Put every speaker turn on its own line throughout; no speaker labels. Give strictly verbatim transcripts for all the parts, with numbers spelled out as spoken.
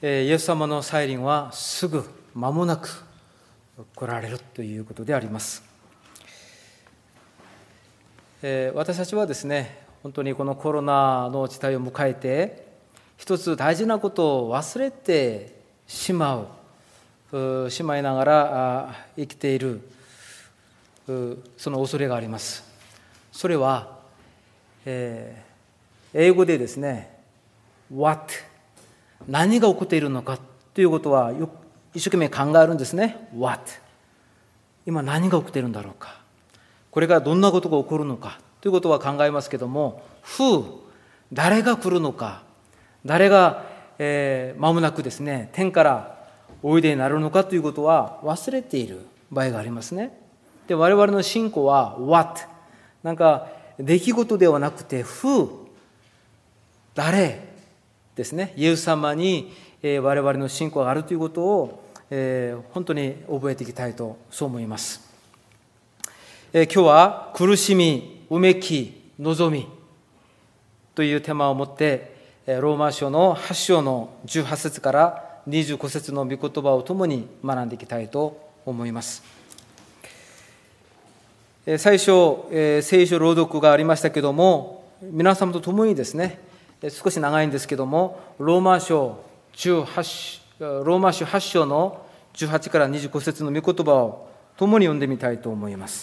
イエス様の再臨はすぐ間もなく来られるということであります。私たちはですね、本当にこのコロナの事態を迎えて、一つ大事なことを忘れてしまう、しまいながら生きている、その恐れがあります。それは、えー、英語でですね、What? 何が起こっているのかということはよ一生懸命考えるんですね。What? 今何が起きているんだろうか。これからどんなことが起こるのかということは考えますけども、Who? 誰が来るのか、誰が、えー、間もなくですね、天からおいでになるのかということは忘れている場合がありますね。で、我々の信仰は What? なんか出来事ではなくて Who? 誰ですね。イエス様に、えー、我々の信仰があるということを、えー、本当に覚えていきたいとそう思います。えー、今日は苦しみ、うめき、望みというテーマを持ってローマ書のはち章のじゅうはち節からにじゅうご節の御言葉をともに学んでいきたいと思います。最初、聖書朗読がありましたけども、皆様と共にですね、少し長いんですけども、ローマ書じゅうはち、ローマ書はち章のじゅうはちからにじゅうご節の御言葉を共に読んでみたいと思います。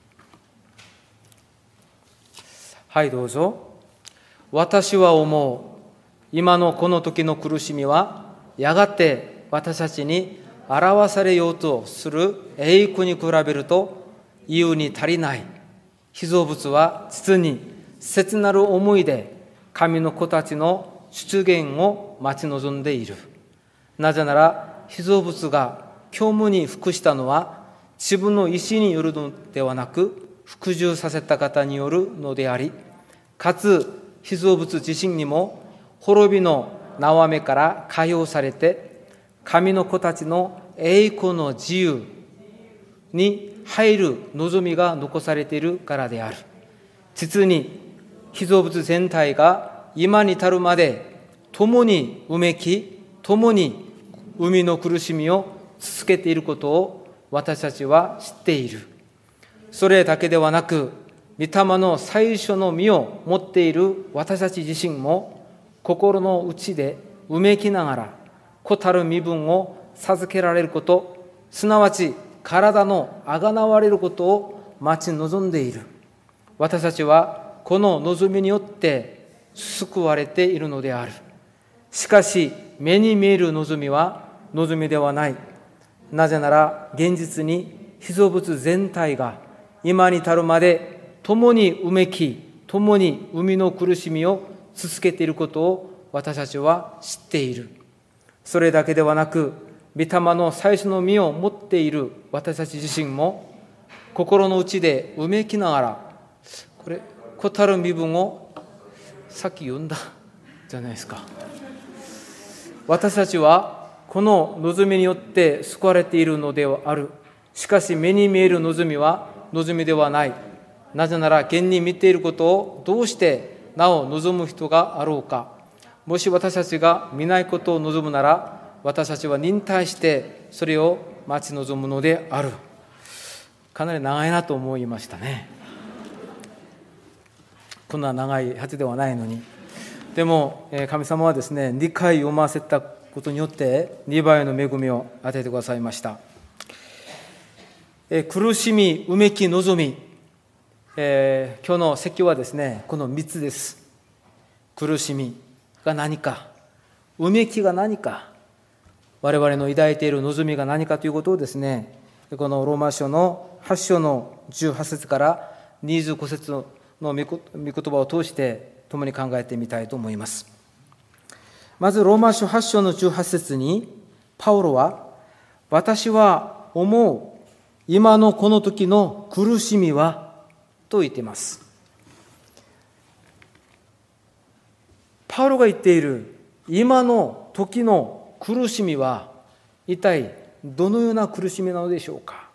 はい、どうぞ。私は思う。今のこの時の苦しみは、やがて私たちに表されようとする栄光に比べると、言うに足りない。被造物は実に切なる思いで、神の子たちの出現を待ち望んでいる。なぜなら、被造物が虚無に服したのは、自分の意志によるのではなく、服従させた方によるのであり、かつ被造物自身にも滅びの縄目から解放されて、神の子たちの栄光の自由に入る望みが残されているからである。実に被造物全体が今に至るまで共にうめき、共に生みの苦しみを続けていることを私たちは知っている。それだけではなく、御霊の最初の実を持っている私たち自身も、心の内でうめきながら、子たる身分を授けられること、すなわち体のあがなわれることを待ち望んでいる。私たちはこの望みによって救われているのである。しかし、目に見える望みは望みではない。なぜなら、現実に被造物全体が今に至るまで共にうめき、共に生みの苦しみを続けていることを私たちは知っている。それだけではなく、御霊の最初の実を持っている私たち自身も、心の内でうめきながら、これ、子たる身分をさっき読んだじゃないですか。私たちはこの望みによって救われているのではある。しかし、目に見える望みは望みではない。なぜなら、現に見ていることをどうしてなお望む人があろうか。もし私たちが見ないことを望むなら、私たちは忍耐してそれを待ち望むのである。かなり長いなと思いましたね。こんな長いはずではないのに。でも神様はですね、にかい読ませたことによってにばいの恵みを与えてくださいました。苦しみ、うめき、望み、えー、今日の説教はですね、このみっつです。苦しみが何か、うめきが何か、我々の抱いている望みが何かということをですね、このローマ書のはち章のじゅうはち節からにじゅうご節の御言葉を通して共に考えてみたいと思います。まずローマ書はち章のじゅうはち節に、パウロは、私は思う、今のこの時の苦しみはと言っています。パウロが言っている今の時の苦しみは一体どのような苦しみなのでしょうか。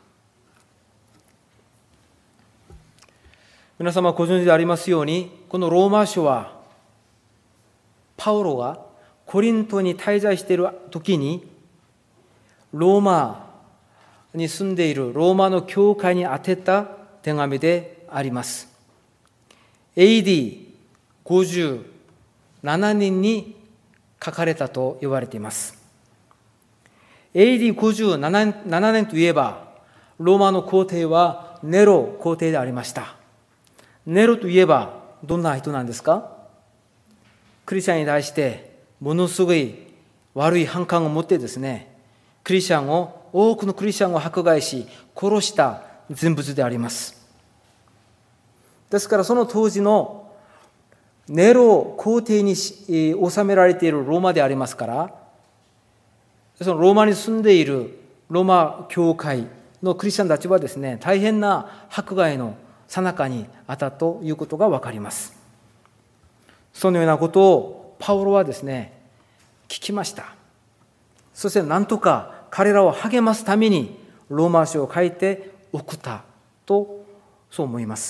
皆様ご存知でありますように、このローマ書はパウロがコリントに滞在している時に、ローマに住んでいるローマの教会に宛てた手紙であります。エーディーごじゅうななねんに書かれたと言われています。エーディーごじゅうななねんといえば、ローマの皇帝はネロ皇帝でありました。ネロといえばどんな人なんですか？クリスチャンに対してものすごい悪い反感を持ってですね、クリスチャンを、多くのクリスチャンを迫害し殺した人物であります。ですからその当時のネロ皇帝に治められているローマでありますから、そのローマに住んでいるローマ教会のクリスチャンたちはですね、大変な迫害の最中にあったということがわかります。そのようなことをパウロはですね、聞きました。そして何とか彼らを励ますためにローマ書を書いて送ったと、そう思います。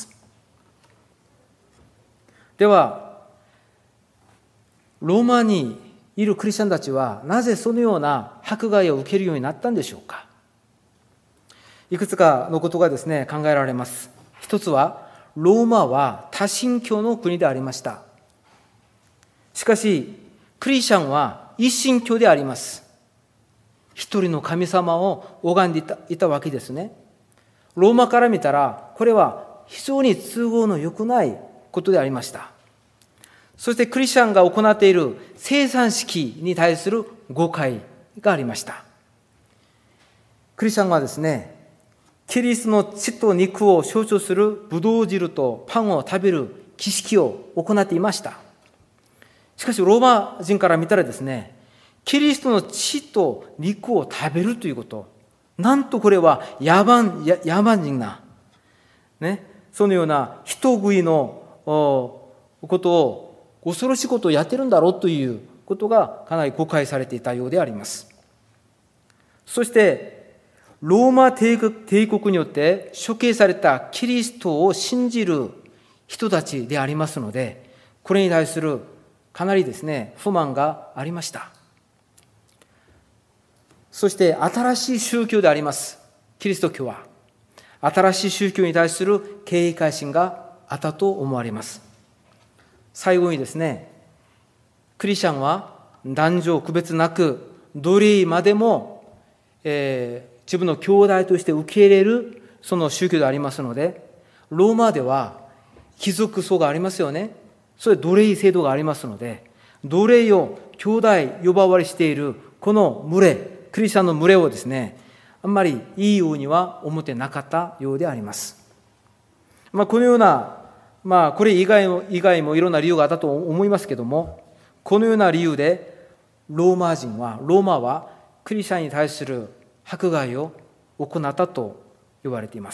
では、ローマにいるクリスチャンたちはなぜそのような迫害を受けるようになったんでしょうか。いくつかのことがですね、考えられます。一つは、ローマは多神教の国でありました。しかし、クリスチャンは一神教であります。一人の神様を拝んでいた、いたわけですね。ローマから見たら、これは非常に都合の良くないことでありました。そしてクリスチャンが行っている生産式に対する誤解がありました。クリスチャンはですね、キリストの血と肉を象徴するブドウ汁とパンを食べる儀式を行っていました。しかしローマ人から見たらですね、キリストの血と肉を食べるということ、なんとこれは野蛮、野蛮人な、ね、そのような人食いのことを、恐ろしいことをやってるんだろうということがかなり誤解されていたようであります。そして、ローマ帝国、帝国によって処刑されたキリストを信じる人たちでありますので、これに対するかなりですね、不満がありました。そして新しい宗教であります。キリスト教は。新しい宗教に対する警戒心があったと思われます。最後にですね、クリスチャンは男女区別なく、奴隷までも、えー、自分の兄弟として受け入れるその宗教でありますので、ローマでは貴族層がありますよね。それ奴隷制度がありますので、奴隷を兄弟呼ばわりしているこの群れ、クリスチャンの群れをですね、あんまりいいようには思ってなかったようであります。まあ、このような、まあ、これ以外も、以外もいろんな理由があったと思いますけども、このような理由で、ローマ人は、ローマはクリスチャンに対する迫害を行ったと言われています。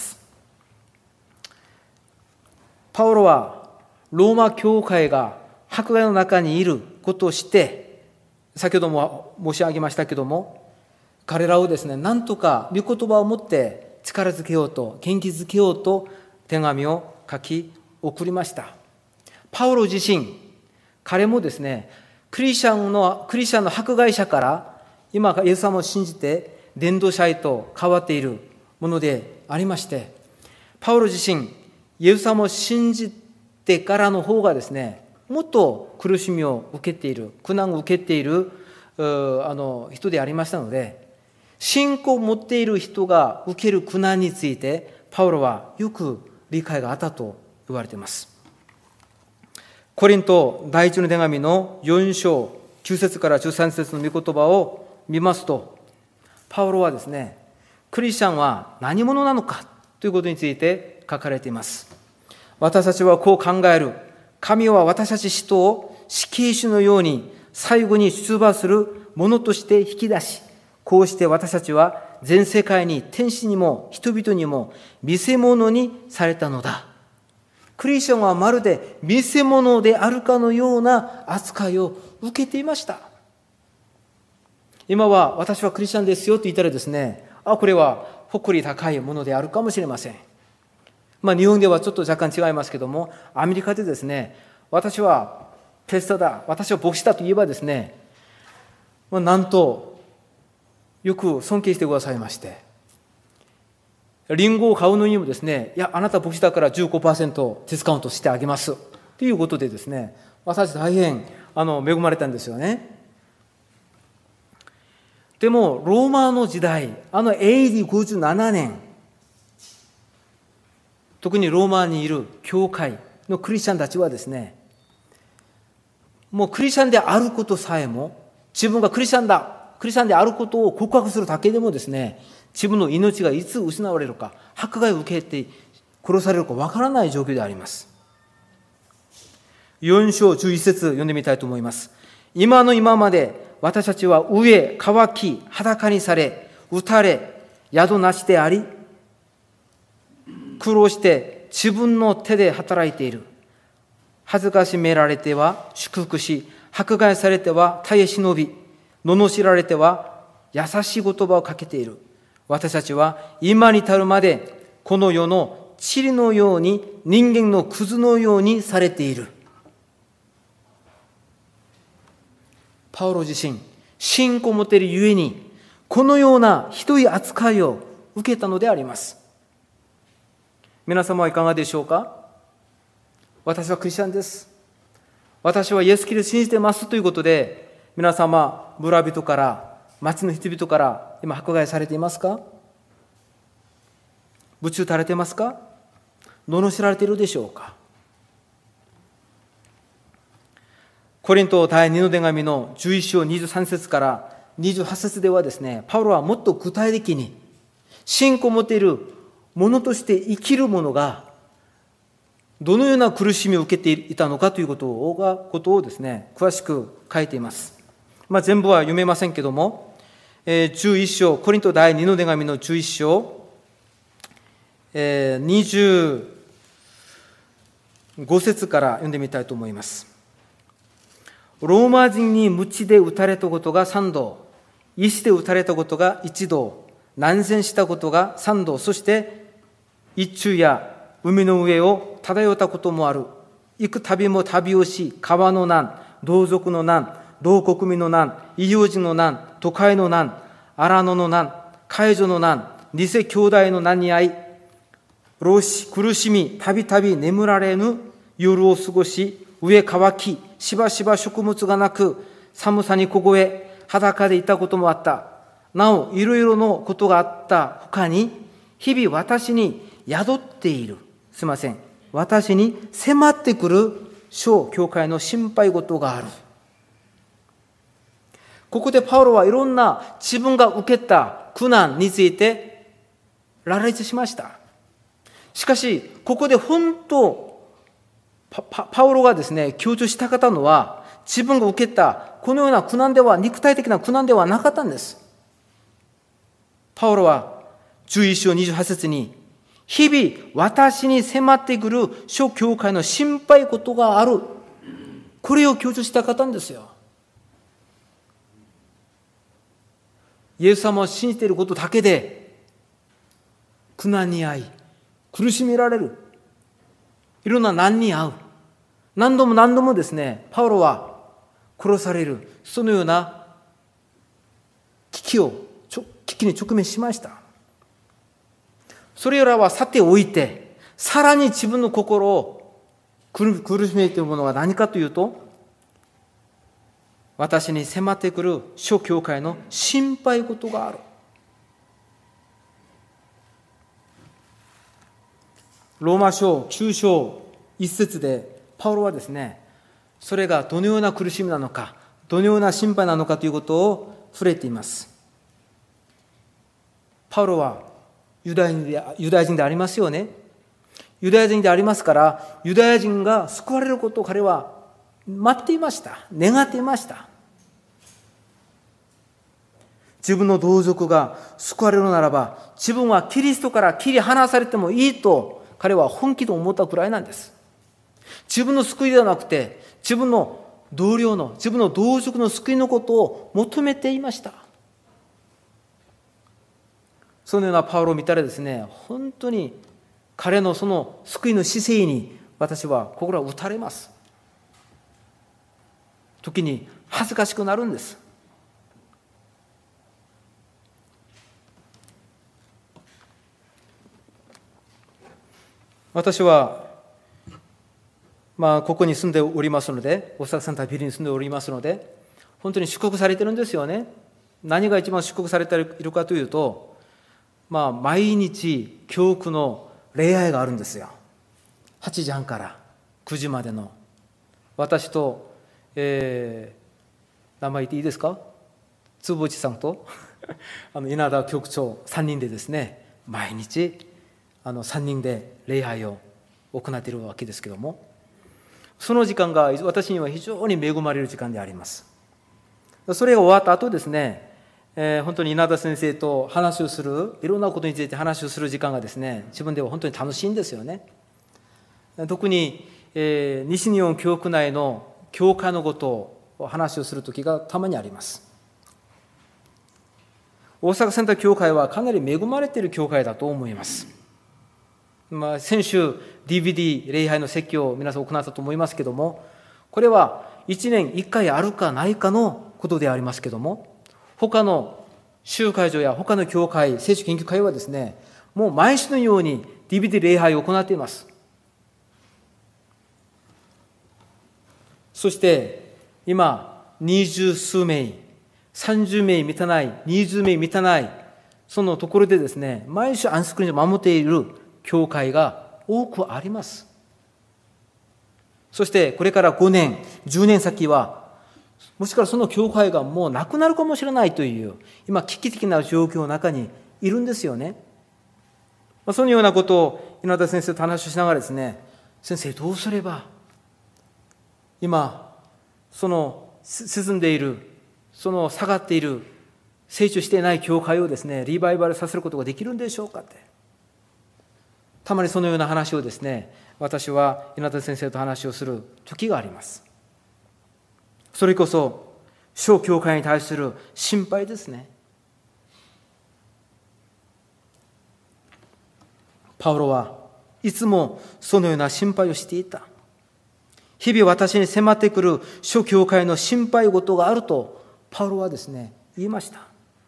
パウロは、ローマ教会が迫害の中にいることを知って、先ほども申し上げましたけども、彼らをですね、なんとか御言葉を持って力づけようと、元気づけようと手紙を書き送りました。パウロ自身、彼もですね、クリスチャンの、クリスチャンの迫害者から今イエス様を信じて伝道者へと変わっているものでありまして、パウロ自身、イエス様を信じてからの方がですね、もっと苦しみを受けている、苦難を受けているあの人でありましたので、信仰を持っている人が受ける苦難について、パウロはよく理解があったと言われています。コリント第一の手紙のよん章きゅう節からじゅうさん節の御言葉を見ますと、パウロはですね、クリスチャンは何者なのかということについて書かれています。私たちはこう考える。神は私たち使徒を死刑囚のように最後に出馬するものとして引き出し、こうして私たちは全世界に天使にも人々にも見せ物にされたのだ。クリスチャンはまるで見せ物であるかのような扱いを受けていました。今は私はクリスチャンですよと言ったらですね、あ、これは誇り高いものであるかもしれません。まあ日本ではちょっと若干違いますけども、アメリカでですね、私はペストだ、私は牧師だと言えばですね、 なんとよく尊敬してくださいまして、リンゴを買うのにもですね、いや、あなた牧師だから じゅうごパーセント ディスカウントしてあげますということでですね、私大変あの恵まれたんですよね。でもローマの時代、あの エーディーごじゅうななねん、特にローマにいる教会のクリスチャンたちはですね、もうクリスチャンであることさえも、自分がクリスチャンだ、クリスチャンであることを告白するだけでもですね、自分の命がいつ失われるか、迫害を受けて殺されるかわからない状況であります。よん章じゅういち節読んでみたいと思います。今の今まで私たちは飢え、渇き、裸にされ、打たれ、宿なしであり、苦労して自分の手で働いている。恥ずかしめられては祝福し、迫害されては耐え忍び、罵られては優しい言葉をかけている。私たちは今に至るまでこの世の塵のように、人間のクズのようにされている。パウロ自身、信仰を持っているゆえに、このようなひどい扱いを受けたのであります。皆様はいかがでしょうか。私はクリスチャンです。私はイエス・キリストを信じていますということで、皆様、村人から、町の人々から今迫害されていますか。鞭打たれていますか。罵られているでしょうか。コリント第二の手紙のじゅういち章にじゅうさん節からにじゅうはち節ではですね、パウロはもっと具体的に信仰を持っている者として生きる者がどのような苦しみを受けていたのかということをことをですね、詳しく書いています。まあ、全部は読めませんけども、えー、じゅういち章、コリント第二の手紙のじゅういち章、えー、にじゅうご節から読んでみたいと思います。ローマ人に鞭で打たれたことが三度、石で打たれたことが一度、難戦したことが三度、そして一中や海の上を漂ったこともある。行く旅も旅をし、川の難、同族の難、同国民の難、異邦人の難、都会の難、荒野の難、海女の難、偽兄弟の難に遭い、労し苦しみ、たびたび眠られぬ夜を過ごし、上乾き、しばしば食物がなく、寒さに凍え、裸でいたこともあった。なお、いろいろのことがあった他に、日々私に宿っている。すいません。私に迫ってくる小教会の心配事がある。ここでパウロはいろんな自分が受けた苦難について羅列しました。しかし、ここで本当、パ, パ, パウロがですね、強調したかったのは、自分が受けたこのような苦難では、肉体的な苦難ではなかったんです。パウロはじゅういち章にじゅうはち節に、日々私に迫ってくる諸教会の心配事がある。これを強調したかったんですよ。イエス様を信じていることだけで、苦難に遭い、苦しめられる。いろんな難に遭う。何度も何度もですね、パウロは殺される。そのような危機を、危機に直面しました。それらはさておいて、さらに自分の心を苦しめているものは何かというと、私に迫ってくる諸教会の心配事がある。ローマ書きゅう章一節でパウロはですね、それがどのような苦しみなのか、どのような心配なのかということを触れています。パウロはユダヤ人で、ユダヤ人でありますよね。ユダヤ人でありますから、ユダヤ人が救われることを彼は待っていました。願っていました。自分の同族が救われるならば、自分はキリストから切り離されてもいいと彼は本気で思ったくらいなんです。自分の救いではなくて、自分の同僚の、自分の同族の救いのことを求めていました。そのようなパウロを見たらですね、本当に彼のその救いの姿勢に私は心が打たれます。時に恥ずかしくなるんです。 私は、まあ、ここに住んでおりますので、大阪センタービルに住んでおりますので、本当に祝福されてるんですよね。何が一番祝福されているかというと、まあ、毎日教区の礼拝があるんですよ。はちじはんからくじまでの。私と、えー、名前言っていいですか？坪内さんとあの稲田局長さんにんでですね、毎日あのさんにんで礼拝を行っているわけですけども、その時間が私には非常に恵まれる時間であります。それが終わった後ですね、えー、本当に稲田先生と話をする、いろんなことについて話をする時間がですね、自分では本当に楽しいんですよね。特に、えー、西日本教区内の教会のことを話をする時がたまにあります。大阪センター教会はかなり恵まれている教会だと思います。まあ、先週 ディーブイディー 礼拝の説教を皆さん行ったと思いますけども、これはいちねんいっかいあるかないかのことでありますけども、他の集会所や他の教会、聖書研究会はですね、もう毎週のように ディーブイディー 礼拝を行っています。そして今二十数名、三十名満たない、二十名満たない、そのところでですね、毎週安息日を守っている教会が多くあります。そしてこれからごねん、じゅうねん先は、もしかしたらその教会がもうなくなるかもしれないという、今危機的な状況の中にいるんですよね。そのようなことを稲田先生と話をしながらですね、先生どうすれば、今、その進んでいる、その下がっている、成長していない教会をですね、リバイバルさせることができるんでしょうかって。たまにそのような話をですね、私は稲田先生と話をする時があります。それこそ、小教会に対する心配ですね。パウロはいつもそのような心配をしていた。日々私に迫ってくる諸教会の心配事があると、パウロはですね、言いました。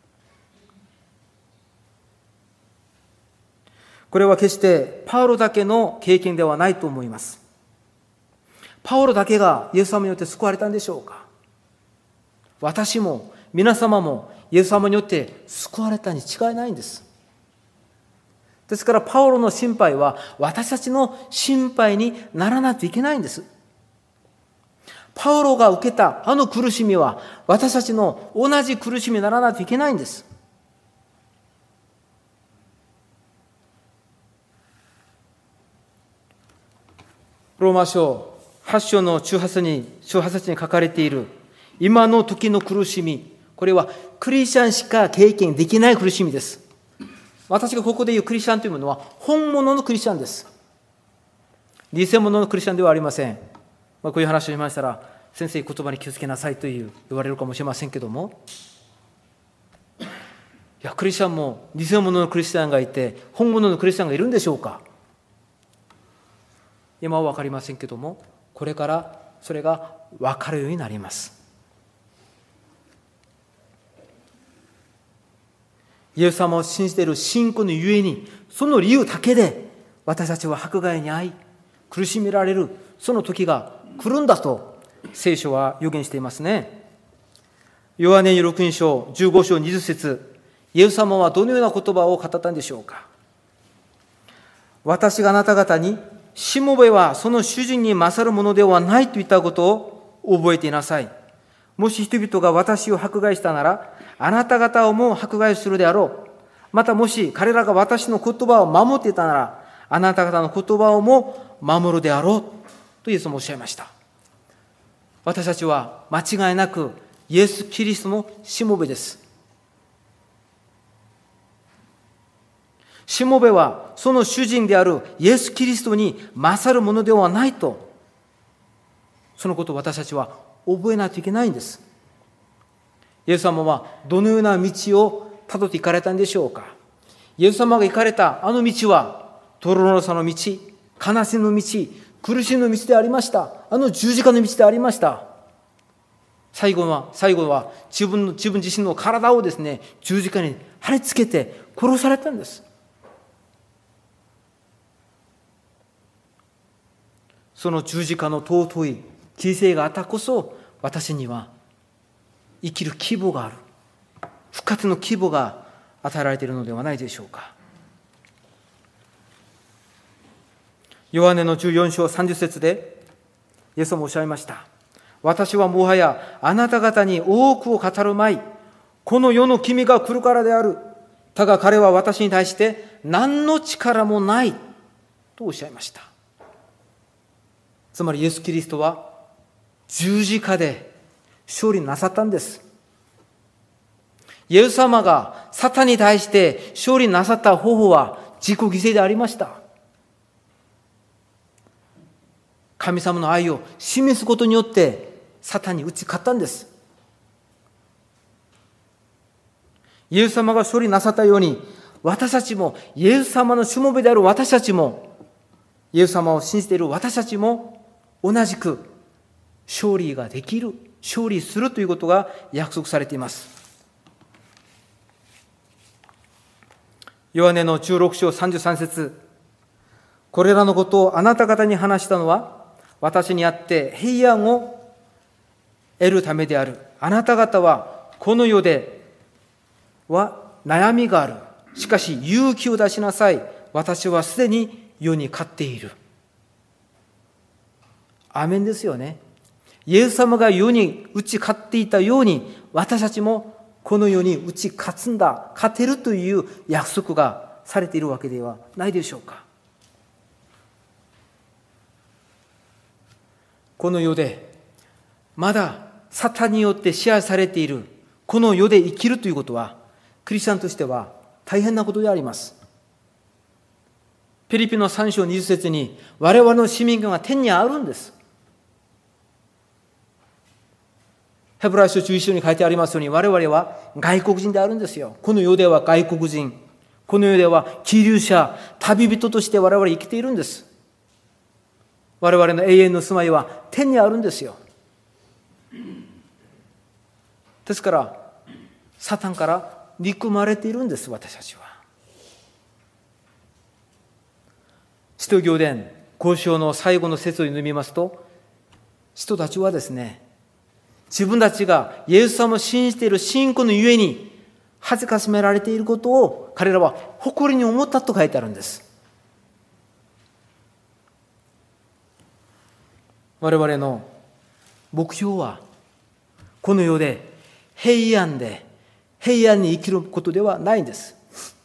これは決してパウロだけの経験ではないと思います。パウロだけがイエス様によって救われたんでしょうか？私も皆様もイエス様によって救われたに違いないんです。ですからパウロの心配は私たちの心配にならないといけないんです。パウロが受けたあの苦しみは私たちの同じ苦しみにならないといけないんです。ローマ書はち章のじゅうはち節に、じゅうはち節に書かれている今の時の苦しみ、これはクリスチャンしか経験できない苦しみです。私がここで言うクリスチャンというものは本物のクリスチャンです。偽物のクリスチャンではありません。まあ、こういう話をしましたら、先生言葉に気をつけなさいという言われるかもしれませんけども、いやクリスチャンも偽物のクリスチャンがいて本物のクリスチャンがいるんでしょうか？今は分かりませんけども、これからそれが分かるようになります。イエス様を信じている信仰のゆえに、その理由だけで私たちは迫害に遭い苦しめられるその時が来るんだと聖書は予言していますね。ヨハネに福音書じゅうご章にじゅう節、イエス様はどのような言葉を語ったんでしょうか？私があなた方に、しもべはその主人に勝るものではないと言ったことを覚えていなさい。もし人々が私を迫害したなら、あなた方をも迫害するであろう。またもし彼らが私の言葉を守っていたなら、あなた方の言葉をも守るであろうとイエスもおっしゃいました。私たちは間違いなくイエス・キリストのしもべです。しもべはその主人であるイエス・キリストに勝るものではないと、そのことを私たちは覚えないといけないんです。イエス様はどのような道をたどっていかれたんでしょうか？イエス様が行かれたあの道は泥のさの道、悲しみの道、苦しみの道でありました。あの十字架の道でありました。最後は最後は自分の自分自身の体をですね、十字架に貼り付けて殺されたんです。 その十字架の尊い犠牲があったこそ、私には生きる希望がある、復活の希望が与えられているのではないでしょうか。ヨハネのじゅうよん章さんじゅっ節でイエスもおっしゃいました。私はもはやあなた方に多くを語るまい。この世の君が来るからである。だが彼は私に対して何の力もないとおっしゃいました。つまりイエス・キリストは十字架で勝利なさったんです。イエス様がサタンに対して勝利なさった方法は自己犠牲でありました。神様の愛を示すことによってサタンに打ち勝ったんです。イエス様が勝利なさったように、私たちも、イエス様のしもべである私たちも、イエス様を信じている私たちも同じく勝利ができる、勝利するということが約束されています。ヨハネのじゅうろく章さんじゅうさん節、これらのことをあなた方に話したのは、私にあって平安を得るためである。あなた方はこの世では悩みがある。しかし勇気を出しなさい。私はすでに世に勝っている。アーメンですよね。イエス様が世に打ち勝っていたように、私たちもこの世に打ち勝つんだ、勝てるという約束がされているわけではないでしょうか。この世でまだサタンによって支配されているこの世で生きるということは、クリスチャンとしては大変なことであります。ピリピのさん章にじゅう節に、我々の市民権は天にあるんです。ヘブライ書じゅういち章に書いてありますように、我々は外国人であるんですよ。この世では外国人、この世では寄留者、旅人として我々生きているんです。我々の永遠の住まいは天にあるんですよ。ですからサタンから憎まれているんです、私たちは。使徒行伝ご章の最後の節を読みますと、人たちはですね、自分たちがイエス様を信じている信仰のゆえに恥ずかしめられていることを彼らは誇りに思ったと書いてあるんです。我々の目標はこの世で平安で平安に生きることではないんです。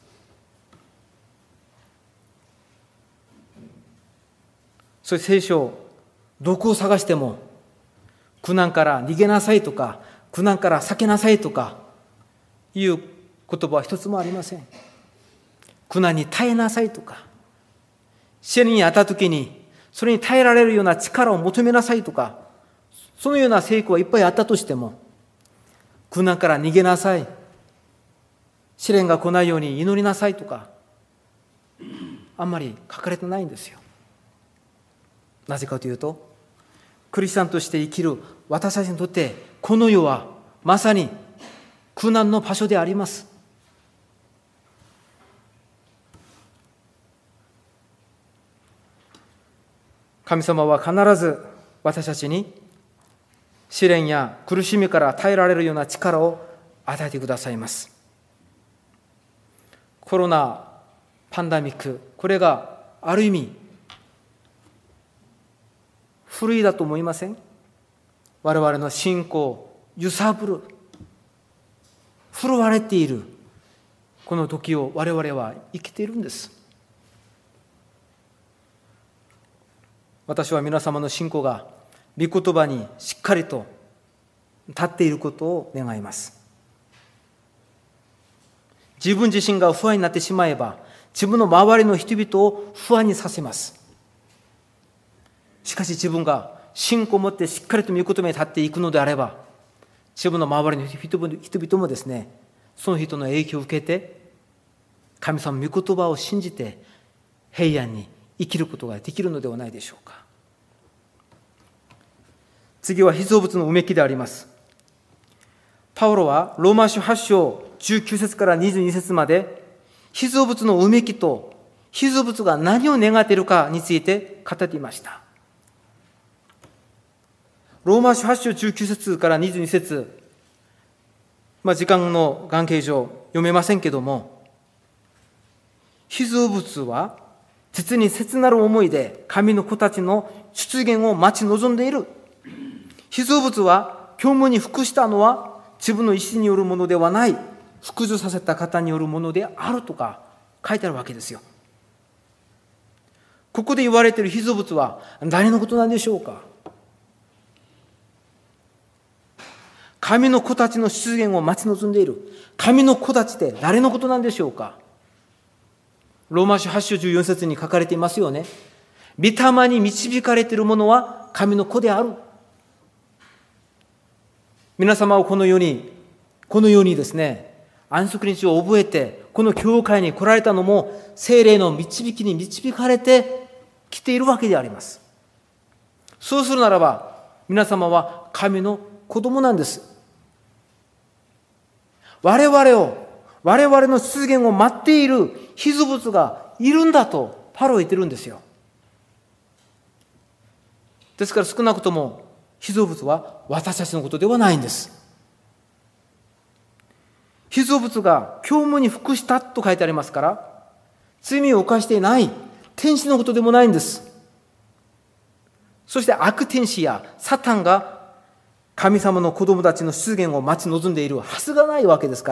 そういう聖書、どこを探しても苦難から逃げなさいとか、苦難から避けなさいとかいう言葉は一つもありません。苦難に耐えなさいとか、試練にあったときにそれに耐えられるような力を求めなさいとか、そのような聖句はいっぱいあったとしても、苦難から逃げなさい、試練が来ないように祈りなさいとか、あんまり書かれてないんですよ。なぜかというと、クリスチャンとして生きる私たちにとって、この世はまさに苦難の場所であります。神様は必ず私たちに試練や苦しみから耐えられるような力を与えてくださいます。コロナパンデミック、これがある意味不類だと思いません？我々の信仰を揺さぶる、振るわれているこの時を我々は生きているんです。私は皆様の信仰が御言葉にしっかりと立っていることを願います。自分自身が不安になってしまえば、自分の周りの人々を不安にさせます。しかし自分が信仰を持ってしっかりと御言葉に立っていくのであれば、自分の周りの人々もですね、その人の影響を受けて、神様の御言葉を信じて平安に生きることができるのではないでしょうか。次は被造物のうめきであります。パウロはローマ書はち章じゅうきゅう節からにじゅうに節まで、被造物のうめきと被造物が何を願っているかについて語っていました。 ローマ書はち章じゅうきゅう節からにじゅうに節、まあ、時間の関係上読めませんけども、被造物は実に切なる思いで神の子たちの出現を待ち望んでいる。被造物は教務に服したのは自分の意思によるものではない、服従させた方によるものであるとか書いてあるわけですよ。ここで言われている被造物は誰のことなんでしょうか。神の子たちの出現を待ち望んでいる神の子たちって誰のことなんでしょうか。ローマ書はち章じゅうよん節に書かれていますよね。御霊に導かれている者は神の子である。皆様はこのようにこのようにですね、安息日を覚えてこの教会に来られたのも聖霊の導きに導かれて来ているわけであります。そうするならば皆様は神の子供なんです。我々を我々の出現を待っている被造物がいるんだとパウロは言ってるんですよ。ですから少なくとも被造物は私たちのことではないんです。被造物が教務に服したと書いてありますから、罪を犯していない天使のことでもないんです。そして悪天使やサタンが神様の子供たちの出現を待ち望んでいるはずがないわけですから、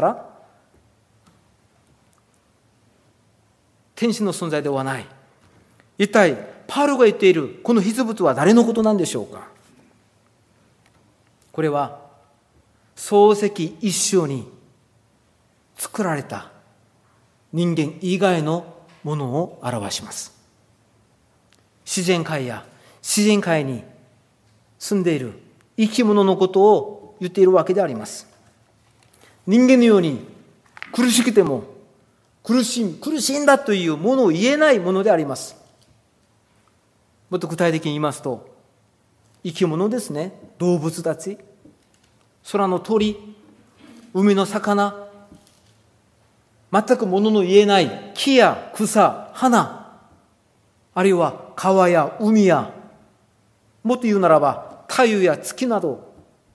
天使の存在ではない。一体パウロが言っているこの被造物は誰のことなんでしょうか。これは創世記一章に作られた人間以外のものを表します。自然界や自然界に住んでいる生き物のことを言っているわけであります。人間のように苦しくても苦しい、苦しいんだというものを言えないものであります。もっと具体的に言いますと、生き物ですね。動物たち、空の鳥、海の魚、全くものの言えない木や草、花、あるいは川や海や、もっと言うならば太陽や月など、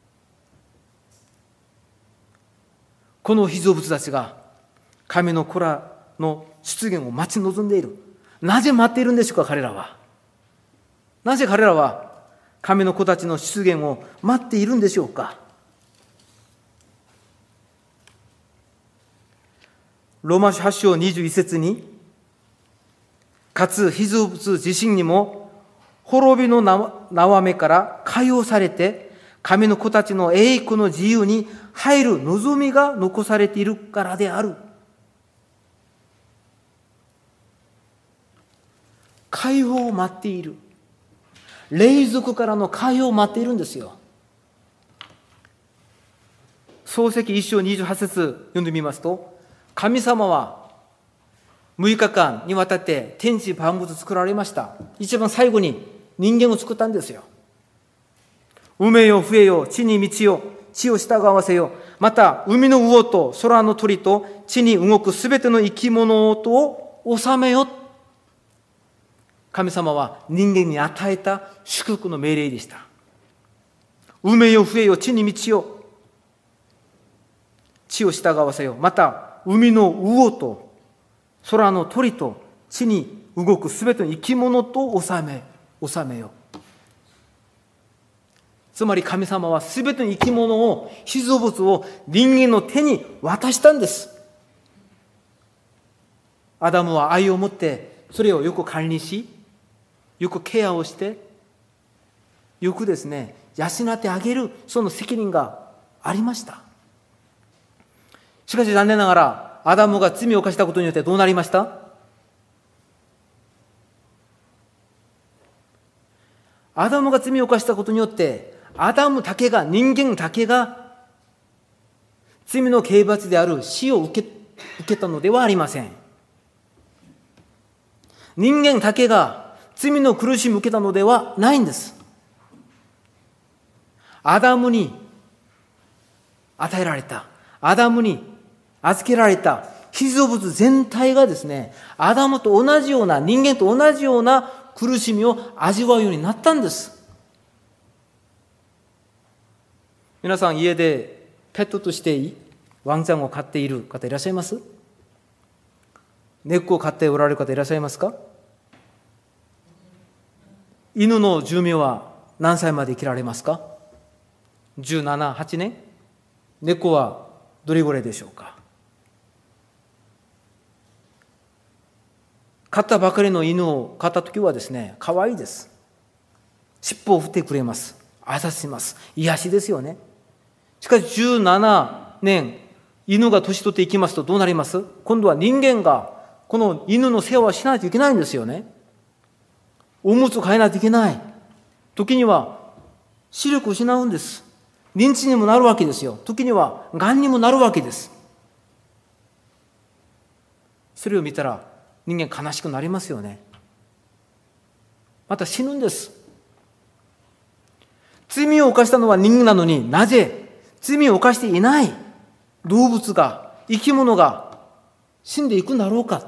この被造物たちが神の子らの出現を待ち望んでいる。なぜ待っているんでしょうか。彼らはなぜ彼らは神の子たちの出現を待っているんでしょうか。ローマ書はち章にじゅういち節に、かつ被造物自身にも滅びの縄目から解放されて神の子たちの栄光の自由に入る望みが残されているからである。解放を待っている。霊俗からの解放を待っているんですよ。創世記一章にじゅうはち節読んでみますと、神様はむいかかんにわたって天地万物作られました。一番最後に人間を作ったんですよ。埋めよ増えよ地に満ちよ地を従わせよ、また海の魚と空の鳥と地に動くすべての生き物を治めよ。神様は人間に与えた祝福の命令でした。埋めよ増えよ地に満ちよ地を従わせよ、また海の魚と空の鳥と地に動くすべての生き物と治め治めよ。つまり神様はすべての生き物を、被造物を人間の手に渡したんです。アダムは愛を持ってそれをよく管理し、よくケアをして、よくですね養ってあげる、その責任がありました。しかし残念ながらアダムが罪を犯したことによってどうなりました？アダムが罪を犯したことによって、アダムだけが、人間だけが罪の刑罰である死を受け、受けたのではありません。人間だけが罪の苦しみを受けたのではないんです。アダムに与えられた、アダムに預けられた被造物全体がですね、アダムと同じような、人間と同じような苦しみを味わうようになったんです。 皆さん家でペットとしてワンちゃんを飼っている方いらっしゃいます？猫を飼っておられる方いらっしゃいますか？犬の寿命は何歳まで生きられますか？じゅうなな、はちねん？猫はどれぐらいでしょうか？飼ったばかりの犬を飼ったときはですね、可愛いです。尻尾を振ってくれます。挨拶します。癒しですよね。しかしじゅうななねん、犬が年取っていきますとどうなります？今度は人間がこの犬の世話をしないといけないんですよね。おむつを変えないといけない。時には視力を失うんです。認知にもなるわけですよ。時にはがんにもなるわけです。それを見たら人間悲しくなりますよね。また死ぬんです。罪を犯したのは人間なのに、なぜ罪を犯していない動物が、生き物が死んでいくんだろうかって。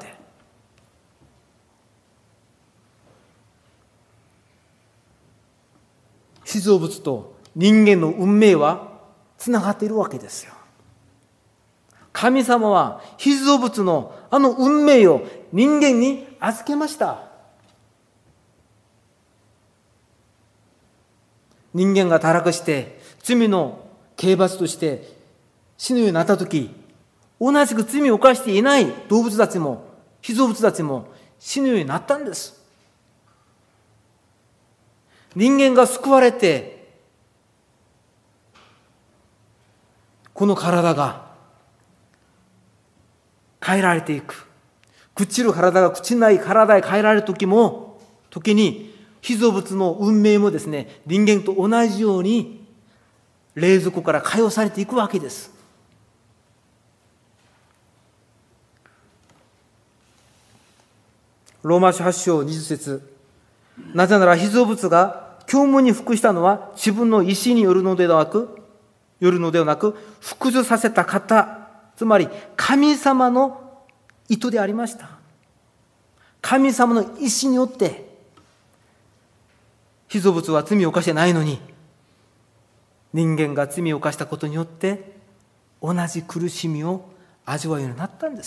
被造物と人間の運命はつながっているわけですよ。神様は被造物のあの運命を人間に預けました。人間が堕落して罪の刑罰として死ぬようになったとき、同じく罪を犯していない動物たちも被造物たちも死ぬようになったんです。人間が救われて、この体が変えられていく。朽ちる体が朽ちない体へ変えられる時も、時に被造物の運命もですね、人間と同じように冷蔵庫から解放されていくわけです。ローマ書はち章にじゅっ節。なぜなら被造物が教務に服したのは自分の意思によるのではなく、よるのではなく、服従させた方、つまり神様の意図でありました。神様の意思によって、被造物は罪を犯してないのに、人間が罪を犯したことによって、同じ苦しみを味わうようになったんです。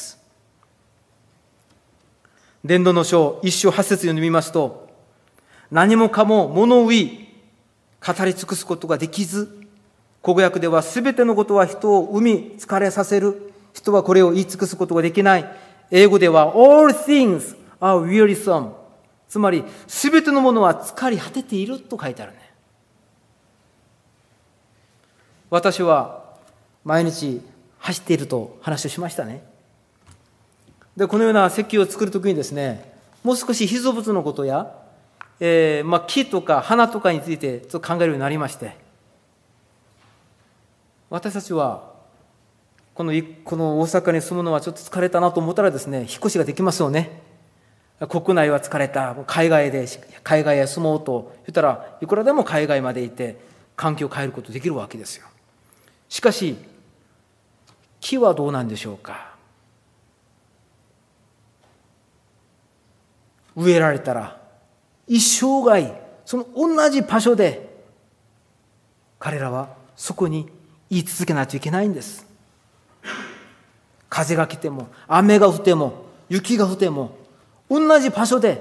伝道の書一章八節を読みますと、何もかも物を言い、語り尽くすことができず、古語訳ではすべてのことは人を生み疲れさせる。人はこれを言い尽くすことができない。英語では All things are wearisome。つまり、すべてのものは疲れ果てていると書いてあるね。私は毎日走っていると話をしましたね。で、このような石器を作るときにですね、もう少し被造物のことや、えーまあ、木とか花とかについてちょっと考えるようになりまして、私たちはこの、この大阪に住むのはちょっと疲れたなと思ったらですね、引っ越しができますよね。国内は疲れた、海外で海外へ住もうと言ったらいくらでも海外まで行って環境を変えることできるわけですよ。しかし木はどうなんでしょうか。植えられたら一生涯その同じ場所で彼らはそこに言い続けないといけないんです。風が来ても雨が降っても雪が降っても同じ場所で、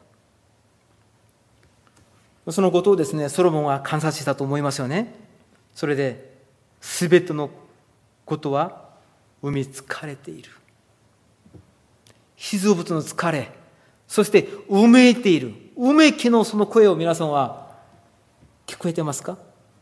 そのことをですね、ソロモンは観察したと思いますよね。それで全てのことは生み疲れている。被造物の疲れ、そしてうめいている、うめきのその声を皆さんは聞こえてますか？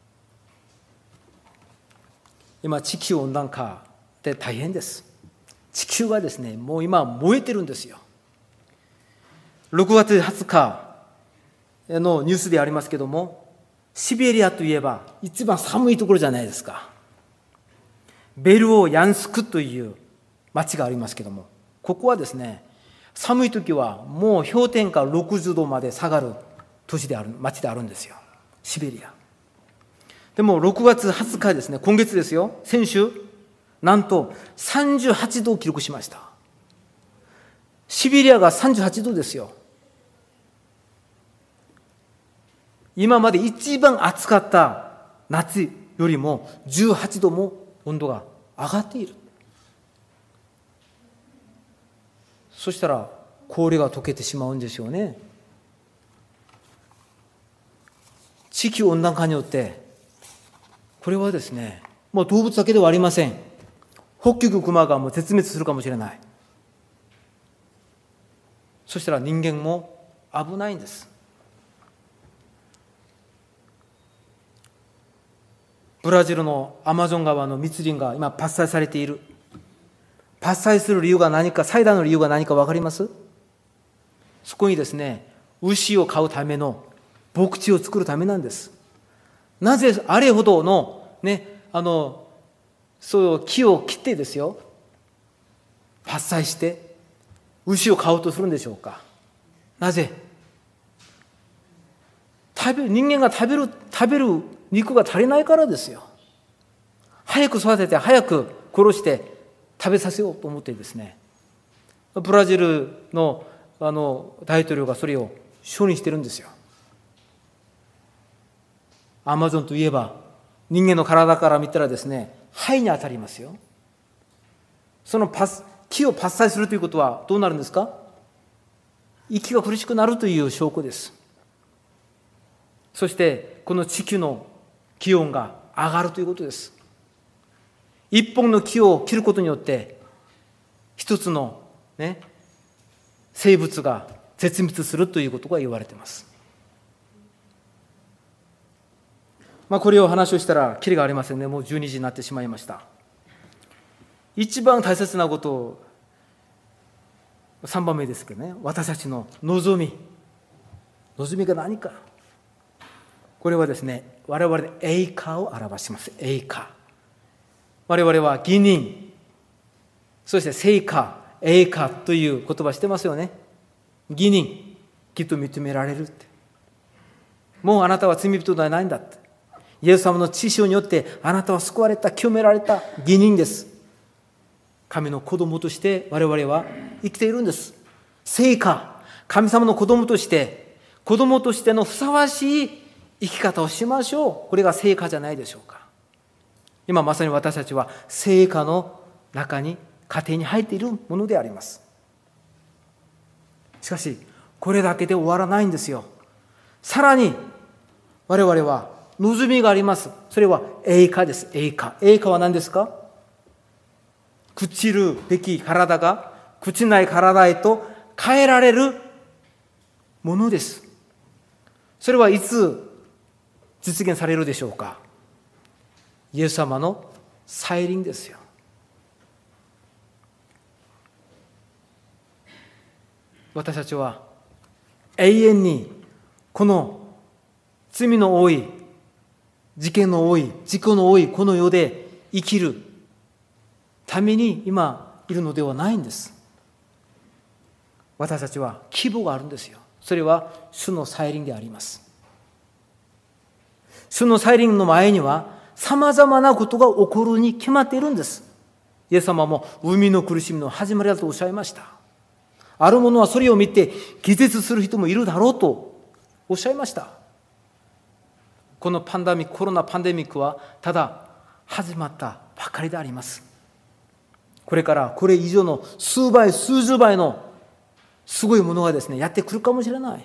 今地球温暖化で大変です。地球はですね、もう今燃えてるんですよ。ろくがつはつかのニュースでありますけども、シベリアといえば一番寒いところじゃないですか。ベルオヤンスクという町がありますけども、ここはですね、寒い時はもう氷点下ろくじゅうどまで下がる都市である、町であるんですよ、シベリア。でもろくがつはつかですね、今月ですよ、先週、なんとさんじゅうはちどを記録しました。シベリアがさんじゅうはちどですよ。今まで一番暑かった夏よりもじゅうはちども温度が上がっている。そしたら氷が溶けてしまうんですよね。地球温暖化によって、これはですね、もう動物だけではありません。北極熊がもう絶滅するかもしれない。そしたら人間も危ないんです。ブラジルのアマゾン川の密林が今伐採されている。伐採する理由が何か、最大の理由が何か分かります？そこにですね、牛を飼うための牧地を作るためなんです。なぜあれほどのね、あのそういう木を切ってですよ、伐採して牛を飼おうとするんでしょうか。なぜ？食べ人間が食べる食べる肉が足りないからですよ。早く育てて早く殺して食べさせようと思ってですね、ブラジルのあの大統領がそれを承認してるんですよ。アマゾンといえば人間の体から見たらですね、肺に当たりますよ。そのパス木を伐採するということはどうなるんですか？息が苦しくなるという証拠です。そしてこの地球の気温が上がるということです。一本の木を切ることによって一つの、ね、生物が絶滅するということが言われています。まあ、これを話をしたらキリがありませんね。もうじゅうにじになってしまいました。一番大切なことをさんばんめですけどね、私たちの望み望みが何か。これはですね、我々で栄華を表します。栄華。我々は義人、そして成果、栄華という言葉してますよね。義人、きっと認められるって。もうあなたは罪人ではないんだって。イエス様の血潮によってあなたは救われた、清められた義人です。神の子供として我々は生きているんです。成果、神様の子供として、子供としてのふさわしい生き方をしましょう。これが成果じゃないでしょうか。今まさに私たちは成果の中に、家庭に入っているものであります。しかしこれだけで終わらないんですよ。さらに我々は望みがあります。それは栄華です。栄華。栄華は何ですか？朽ちるべき体が朽ちない体へと変えられるものです。それはいつ実現されるでしょうか？イエス様の再臨ですよ。私たちは永遠にこの罪の多い、事件の多い、事故の多いこの世で生きるために今いるのではないんです。私たちは希望があるんですよ。それは主の再臨であります。主の再臨の前にはさまざまなことが起こるに決まっているんです。イエス様も海の苦しみの始まりだとおっしゃいました。ある者はそれを見て気絶する人もいるだろうとおっしゃいました。このパンデミック、コロナパンデミックはただ始まったばかりであります。これからこれ以上の数倍、数十倍のすごいものがですね、やってくるかもしれない。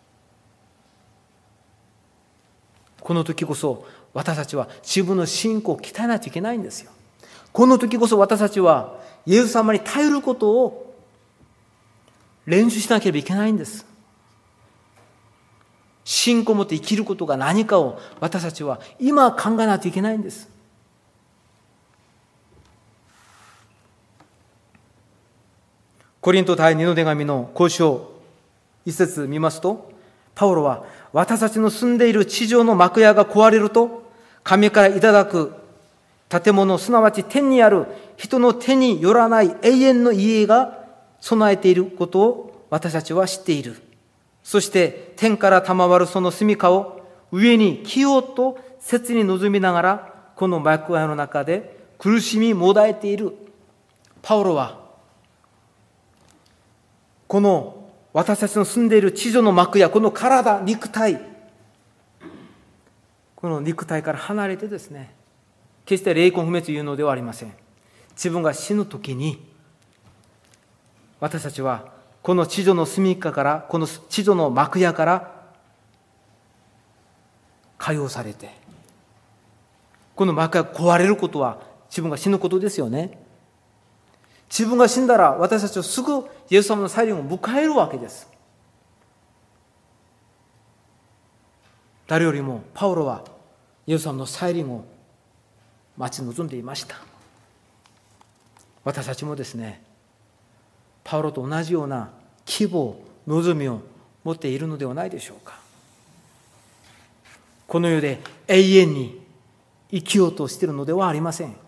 この時こそ私たちは自分の信仰を鍛えないといけないんですよ。この時こそ私たちはイエス様に頼ることを練習しなければいけないんです。信仰を持って生きることが何かを私たちは今考えないといけないんです。コリント第二の手紙の後章一節見ますと、パウロは私たちの住んでいる地上の幕屋が壊れると、神からいただく建物、すなわち天にある人の手によらない永遠の家が備えていることを私たちは知っている。そして天から賜るその住処を上に着ようと切に望みながら、この幕屋の中で苦しみもだえている。パウロはこの私たちの住んでいる地上の幕屋、この体、肉体、この肉体から離れてですね、 決して霊魂不滅というのではありません。自分が死ぬときに、私たちはこの地上の住みかから、この地上の幕屋から解放されて、この幕屋が壊れることは自分が死ぬことですよね。自分が死んだら私たちはすぐイエス様の再臨を迎えるわけです。誰よりもパウロはイエス様の再臨を待ち望んでいました。私たちもですね、パウロと同じような希望、望みを持っているのではないでしょうか。この世で永遠に生きようとしているのではありません。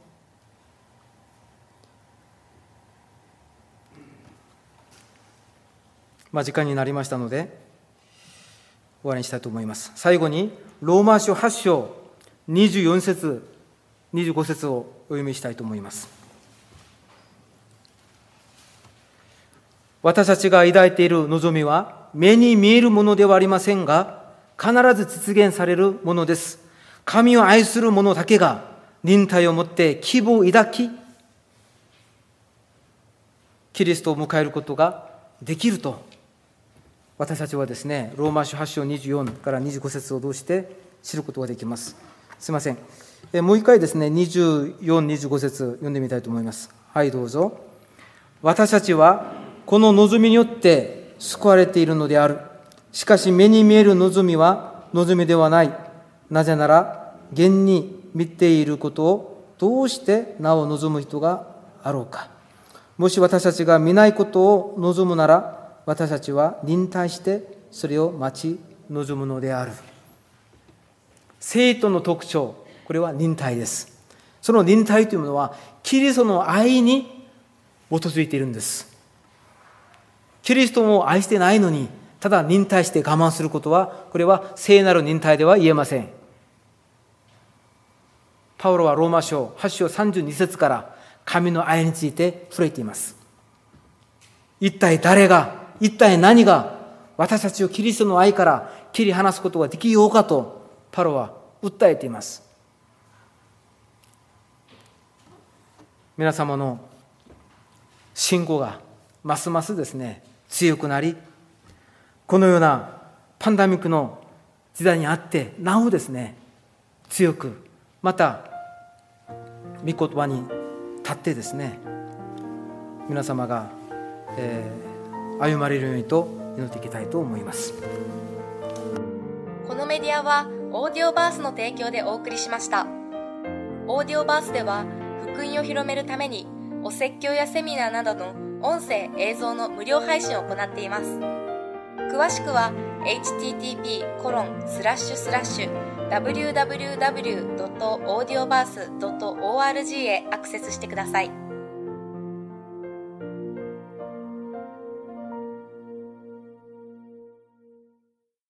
まあ、時間になりましたので終わりにしたいと思います。最後にローマ書はち章にじゅうよん節にじゅうご節をお読みしたいと思います。私たちが抱いている望みは目に見えるものではありませんが、必ず実現されるものです。神を愛する者だけが忍耐をもって希望を抱き、キリストを迎えることができると、私たちはですね、ローマ書はち章にじゅうよんからにじゅうご節を通して知ることができます。すいません。えもう一回ですね、にじゅうよん、にじゅうご節読んでみたいと思います。はい、どうぞ。私たちはこの望みによって救われているのである。しかし目に見える望みは望みではない。なぜなら現に見ていることをどうしてなお望む人があろうか。もし私たちが見ないことを望むなら、私たちは忍耐してそれを待ち望むのである。聖徒の特徴、これは忍耐です。その忍耐というものはキリストの愛に基づいているんです。キリストを愛してないのにただ忍耐して我慢することは、これは聖なる忍耐では言えません。パウロはローマ書はち章さんじゅうに節から神の愛について触れています。一体誰が、一体何が私たちをキリストの愛から切り離すことができようかとパウロは訴えています。皆様の信仰がますますですね、強くなり、このようなパンデミックの時代にあってなおですね、強く、また御言葉に立ってですね、皆様が、えー、歩まれるようにと祈っていきたいと思います。
このメディアはオーディオバースの提供でお送りしました。オーディオバースでは福音を広めるためにお説教やセミナーなどの音声映像の無料配信を行っています。詳しくは エイチティーティーピーコロンスラッシュスラッシュダブリューダブリューダブリュードットオーディオバースドットオーアールジー へアクセスしてください。